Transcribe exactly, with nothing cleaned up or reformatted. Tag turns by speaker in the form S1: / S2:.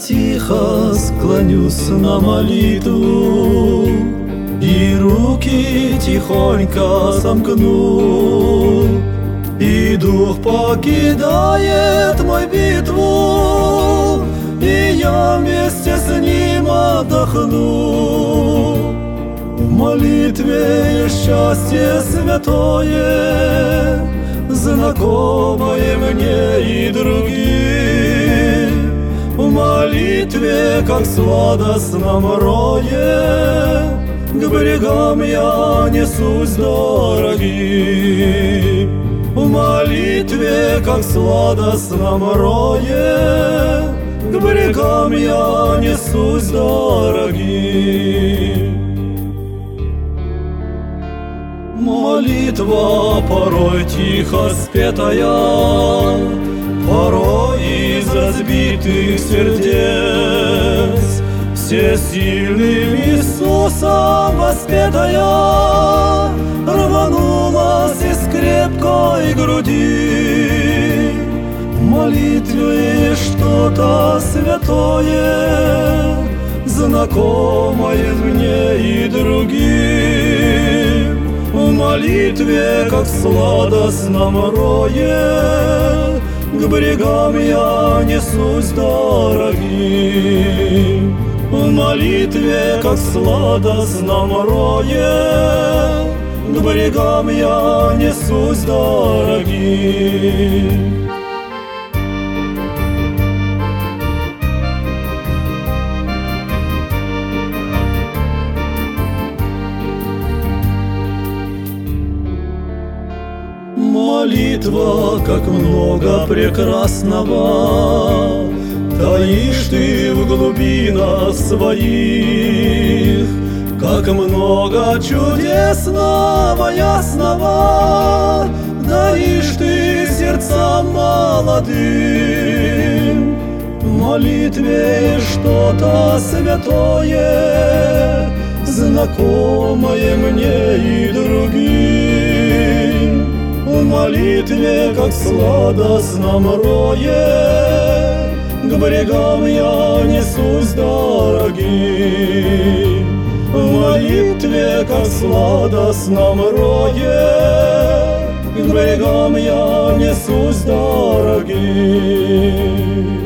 S1: тихо склонюсь на молитву и руки тихонько сомкну, и дух покидает мой битву, и я вместе с ним отдохну. В молитве счастье святое, знакомое мне и другим. В молитве, как сладостном рое, к берегам я несусь дорогим. В молитве, как сладостном рое, к берегам я несусь дорогим. Молитва порой тихо спетая, порой из разбитых сердец, всесильным Иисусом воспетая, рванулась из крепкой груди. В молитве что-то святое, знакомое мне и другим. В молитве, как в сладостном рое, к берегам я несусь дорогим. В молитве, как в сладостном рое, к берегам я несусь дорогим. Молитва, как много прекрасного таишь ты в глубинах своих, как много чудесного, ясного даришь ты сердцам молодым. В молитве что-то святое, знакомое мне и другим. В молитве, как в сладостном рое, к берегам я несусь дорогим. В молитве, как в сладостном рое, к берегам я несусь дорогим.